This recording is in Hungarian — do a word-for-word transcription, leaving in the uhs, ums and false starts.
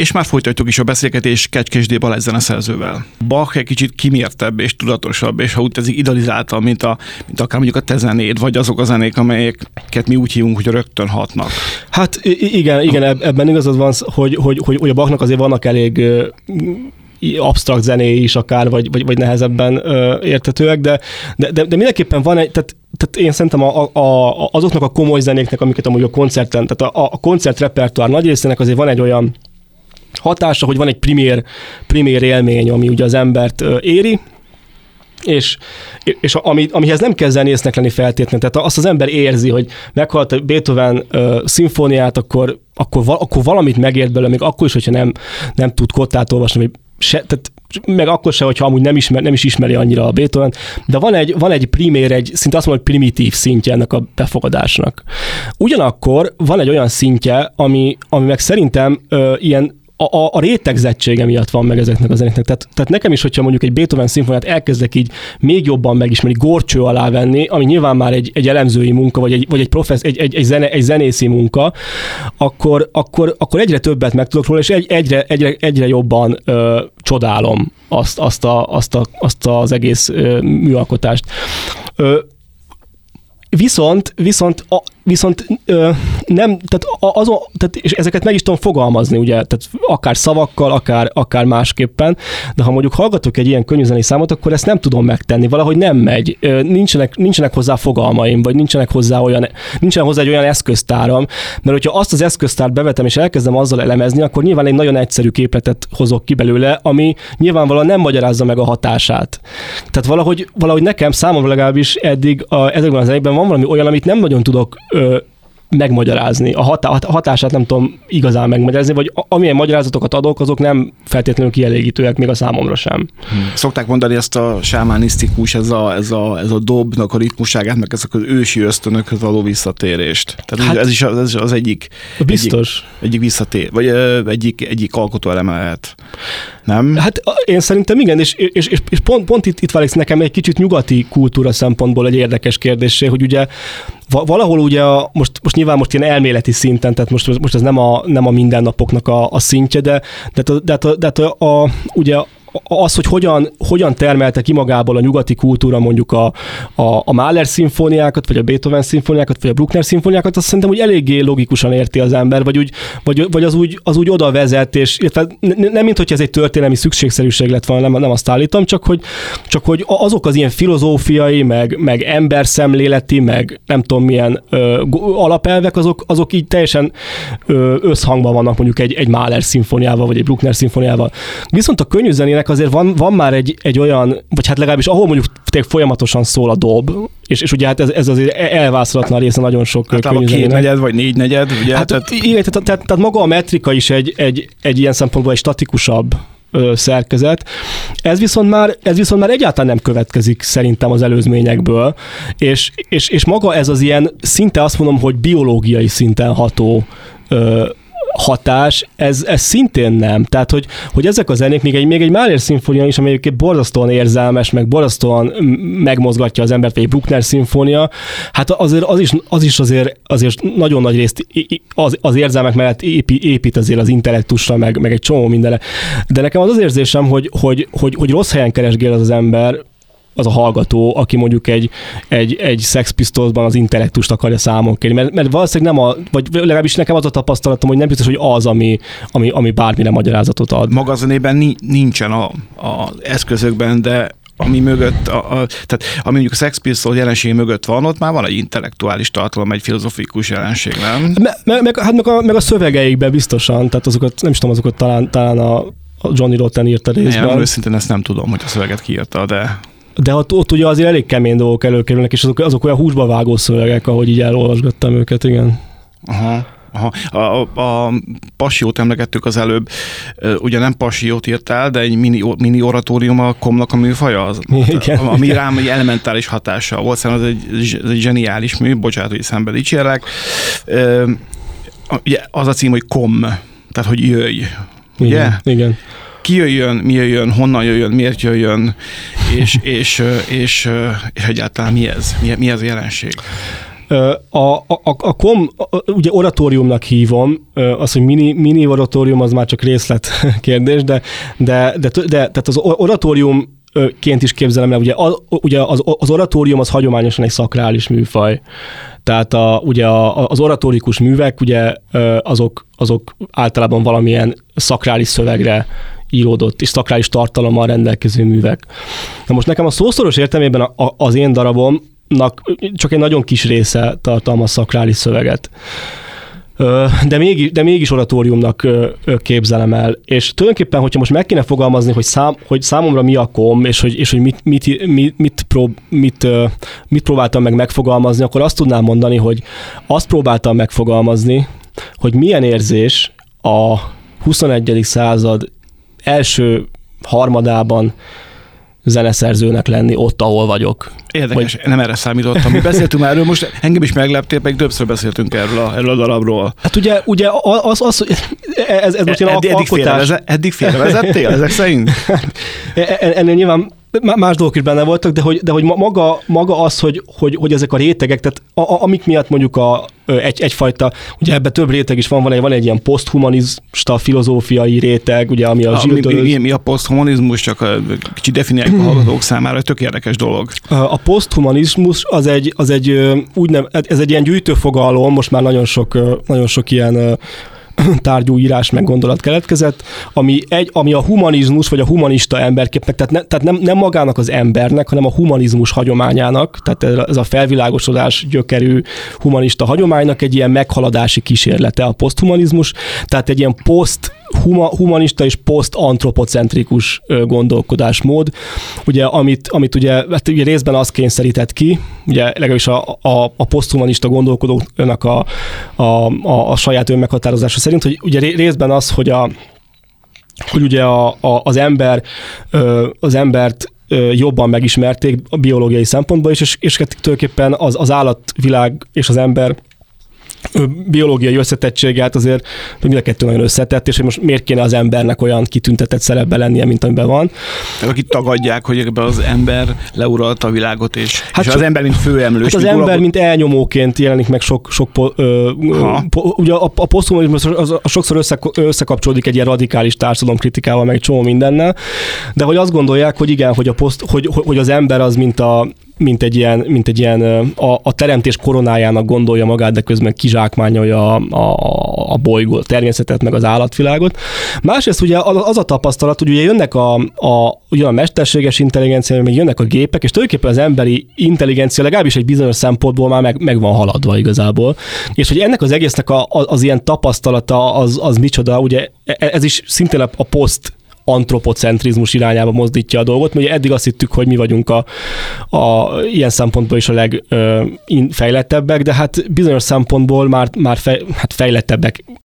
És már folytatjuk is a beszélgetést Kecskés D. Balázs zeneszerzővel. Bach egy kicsit kimértebb és tudatosabb, és ha úgy tetszik, idealizáltabb, mint, a, mint akár mondjuk a te zenéd, vagy azok a zenék, amelyeket mi úgy hívunk, hogy rögtön hatnak. Hát igen, igen, ebben igazad van, hogy, hogy, hogy, hogy a Bachnak azért vannak elég absztrakt zenéi is akár, vagy, vagy, vagy nehezebben ö, érthetőek, de, de, de, de mindenképpen van egy, tehát, tehát én szerintem a, a, a, azoknak a komoly zenéknek, amiket amúgy a koncerten, tehát a, a koncertrepertoár nagy részének azért van egy olyan hatása, hogy van egy primér, primér élmény, ami ugye az embert ö, éri, és, és ami, amihez nem kell zenésznek lenni feltétlenül. Tehát azt az ember érzi, hogy meghallgatta Beethoven uh, szimfóniát, akkor, akkor, val, akkor valamit megért belőle, még akkor is, hogyha nem, nem tud kottát olvasni, vagy se, tehát meg akkor se, hogyha amúgy nem, ismer, nem is ismeri annyira a Beethoven, de van egy, van egy primér, egy szinte azt mondom, hogy primitív szintje ennek a befogadásnak. Ugyanakkor van egy olyan szintje, ami, ami meg szerintem uh, ilyen A, a, a rétegzettsége miatt van meg ezeknek a zenéknek. Tehát, tehát nekem is, hogyha mondjuk egy Beethoven szimfóniát elkezdek így még jobban megismerni, górcső alá venni, ami nyilván már egy, egy elemzői munka, vagy egy, vagy egy, professz, egy, egy, egy, zene, egy zenészi munka, akkor, akkor, akkor egyre többet megtudok róla, és egy, egyre, egyre, egyre jobban ö, csodálom azt, azt, a, azt, a, azt az egész ö, műalkotást. Ö, Viszont, viszont, a, viszont ö, nem, tehát, azon, tehát és ezeket meg is tudom fogalmazni, ugye, tehát akár szavakkal, akár, akár másképpen, de ha mondjuk hallgatok egy ilyen könnyűzenei számot, akkor ezt nem tudom megtenni, valahogy nem megy, nincsenek, nincsenek hozzá fogalmaim, vagy nincsenek hozzá olyan, nincsen hozzá egy olyan eszköztáram, mert hogyha azt az eszköztárt bevetem, és elkezdem azzal elemezni, akkor nyilván egy nagyon egyszerű képletet hozok ki belőle, ami nyilvánvalóan nem magyarázza meg a hatását. Tehát valahogy, valahogy nekem, számomra legalábbis eddig a, ezekben az zenékben van valami olyan, amit nem nagyon tudok ö, megmagyarázni. A, hatá, a hatását nem tudom igazán megmagyarázni, vagy a, amilyen magyarázatokat adok, azok nem feltétlenül kielégítőek, még a számomra sem. Hmm. Szokták mondani ezt a sámánisztikus, ez a, ez a, ez a dobnak a ritmusságát, meg ezek az ősi ösztönökhöz való visszatérést. Tehát hát, ez is az, ez is az egyik, biztos. egyik, egyik visszatér, vagy ö, egyik, egyik alkotóeleme lehet. Nem? Hát én szerintem igen, és, és, és, és pont, pont itt, itt válik nekem egy kicsit nyugati kultúra szempontból egy érdekes kérdésé, hogy ugye valahol ugye a, most, most nyilván most ilyen elméleti szinten, tehát most, most ez nem a, nem a mindennapoknak a, a szintje, de, de, de, de, de, de a, ugye az, hogy hogyan, hogyan termelte ki magából a nyugati kultúra mondjuk a, a, a Mahler szimfóniákat, vagy a Beethoven szimfóniákat, vagy a Bruckner szimfóniákat, azt szerintem úgy eléggé logikusan érti az ember, vagy, úgy, vagy, vagy az, úgy, az úgy oda vezet, és nem mint hogy ez egy történelmi szükségszerűség lett volna, nem, nem azt állítom, csak hogy, csak hogy azok az ilyen filozófiai, meg, meg emberszemléleti, meg nem tudom milyen ö, alapelvek, azok, azok így teljesen ö, összhangban vannak mondjuk egy, egy Mahler szimfóniával, vagy egy Bruckner szimfóniával. Viszont a könnyű zenének azért van, van már egy, egy olyan, vagy hát legalábbis ahol mondjuk tényleg folyamatosan szól a dob, és, és ugye hát ez, ez azért elvászlatlan része nagyon sok hát könnyű zenének. Két negyed, vagy négy negyed, ugye? Hát, tehát, igen, tehát, tehát, tehát maga a metrika is egy, egy, egy ilyen szempontból egy statikusabb ö, szerkezet. Ez viszont, már, ez viszont már egyáltalán nem következik szerintem az előzményekből, és, és, és maga ez az ilyen szinte azt mondom, hogy biológiai szinten ható ö, hatás, ez, ez szintén nem. Tehát, hogy, hogy ezek a zenék, még egy, még egy Mahler szimfónia is, amely borzasztóan érzelmes, meg borzasztóan megmozgatja az embert, vagy egy Bruckner szimfónia, hát azért az is, az is azért, azért nagyon nagy részt az, az érzelmek mellett épít, épít azért az intellektusra, meg, meg egy csomó mindenre. De nekem az az érzésem, hogy, hogy, hogy, hogy rossz helyen keresgél az az ember, az a hallgató, aki mondjuk egy, egy, egy Sex Pistolsban az intellektust akarja számon kérni, mert, mert valószínűleg nem a, vagy legalábbis nekem az a tapasztalatom, hogy nem biztos, hogy az, ami, ami, ami bármire magyarázatot ad. Maga zenében nincsen a, a eszközökben, de ami mögött, a, a, tehát ami mondjuk a Sex Pistols jelenség mögött van, ott már van egy intellektuális tartalom, egy filozofikus jelenség, nem? Me, me, meg, hát meg, a, meg a szövegeikben biztosan, tehát azokat, nem is tudom, azokat talán, talán a, a Johnny Rotten írta részben. Nem, őszintén ezt nem tudom, hogy a szöveget kiírta, de... De ott, ott ugye azért elég kemény dolgok előkerülnek, és azok, azok olyan húsba vágó szövegek, ahogy így elolvasgattam őket, igen. Aha. Aha. A, a, a Passiót emlegettük az előbb, ugye nem Passiót írtál, de egy mini, mini oratórium a Komnak a műfaja, az, igen, ami igen. rám egy elementális hatással volt, szerintem az egy, egy zseniális mű, bocsánat, hogy szembe dicsérlek. Ugye az a cím, hogy Kom, tehát hogy jöjj, ugye? Igen, igen. Ki jöjjön, mi jöjjön, honnan jöjjön, miért jöjjön, és, és, és, és, és egyáltalán mi ez? Mi, mi ez a jelenség? A, a, a, a kom, a, ugye oratóriumnak hívom, az, hogy mini, mini oratórium, az már csak részlet kérdés, de, de, de, de tehát az oratórium ként is képzelem el, ugye, a, ugye az, az oratórium az hagyományosan egy szakrális műfaj. Tehát a, ugye a, az oratórikus művek, ugye azok, azok általában valamilyen szakrális szövegre íródott és szakrális tartalommal rendelkező művek. Na most nekem a szószoros értelmében a, a, az én darabomnak csak egy nagyon kis része tartalmaz szakrális szöveget. De mégis, de mégis oratóriumnak képzelem el. És tulajdonképpen, hogyha most meg kéne fogalmazni, hogy, szám, hogy számomra mi a kom, és hogy, és hogy mit, mit, mit, mit, prób, mit, mit próbáltam meg megfogalmazni, akkor azt tudnám mondani, hogy azt próbáltam megfogalmazni, hogy milyen érzés a huszonegyedik század első harmadában zeneszerzőnek lenni ott, ahol vagyok. Érdekes, hogy... nem erre számítottam. Mi beszéltünk már erről, most engem is megleptél, pedig többször beszéltünk erről a, erről a darabról. Hát ugye, ugye az, az ez, ez most ilyen eddig, alkotás... Eddig félrevezettél ezek szerint? Ennél nyilván más dolgok is benne voltak, de hogy, de hogy maga, maga az, hogy, hogy, hogy ezek a rétegek, tehát a, a, amik miatt mondjuk a, egy, egyfajta, ugye ebben több réteg is van, van egy, van egy ilyen poszthumanista filozófiai réteg, ugye, ami a, a Zsiltől... Mi, mi, mi a poszthumanizmus, csak a, kicsit definiáljuk a hallgatók számára, hogy tök érdekes dolog. A poszthumanizmus az egy, az egy úgynev, ez egy ilyen gyűjtőfogalom, most már nagyon sok, nagyon sok ilyen tárgyú írás meg gondolat keletkezett, ami, egy, ami a humanizmus, vagy a humanista emberképnek, tehát, ne, tehát nem, nem magának az embernek, hanem a humanizmus hagyományának, tehát ez a felvilágosodás gyökerű humanista hagyománynak egy ilyen meghaladási kísérlete a poszthumanizmus, tehát egy ilyen poszt Huma, humanista és posztantropocentrikus gondolkodásmód, ugye, amit, amit ugye, hát ugye részben az kényszerített ki, ugye legalábbis a, a, a poszthumanista gondolkodóknak a, a, a, a saját önmeghatározása szerint, hogy ugye részben az, hogy, a, hogy ugye a, a, az ember az embert jobban megismerték a biológiai szempontból is, és, és tulajdonképpen az, az állatvilág és az ember biológiai összetettséget azért mind a kettő nagyon összetett, és hogy most miért kéne az embernek olyan kitüntetett szerepben lennie, mint amiben van. Tehát akik tagadják, hogy ebben az ember leuralta a világot, és, hát és so, az ember mint főemlős. Hát az mint ember uralkodó... mint elnyomóként jelenik meg sok, sok ö, po, ugye a, a poszthumanizmus az, az sokszor össze, összekapcsolódik egy ilyen radikális társadalomkritikával, meg egy csomó mindennel, de hogy azt gondolják, hogy igen, hogy, a poszt, hogy, hogy az ember az, mint a mint egy ilyen, mint egy ilyen a, a teremtés koronájának gondolja magát, de közben kizsákmányolja a, a, a bolygó, a természetet, meg az állatvilágot. Másrészt ugye az a tapasztalat, hogy ugye jönnek a, a, ugye a mesterséges intelligencia, meg jönnek a gépek, és tulajdonképpen az emberi intelligencia legalábbis egy bizonyos szempontból már meg, meg van haladva igazából. És hogy ennek az egésznek a, az, az ilyen tapasztalata, az, az micsoda, ugye ez is szintén a poszt antropocentrizmus irányába mozdítja a dolgot, mert ugye eddig azt hittük, hogy mi vagyunk a, a ilyen szempontból is a legfejlettebbek, de hát bizonyos szempontból már, már fej, hát fejlettebbek